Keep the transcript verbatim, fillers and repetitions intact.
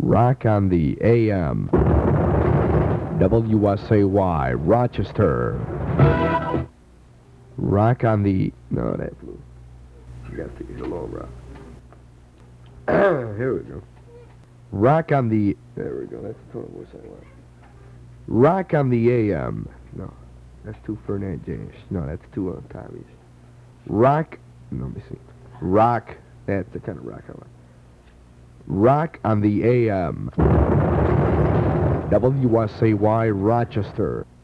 Rock on the A M. W S A Y, Rochester. Rock on the... No, that flew. You got to get a low rock. Here we go. Rock on the... There we go. That's the tone of voice I want. Rock on the A M. No, that's two Fernand James. No, that's two uh, Tommies. Rock... No, let me see. Rock. That's the kind of rock I want. Rock on the A M. W S A Y, Rochester.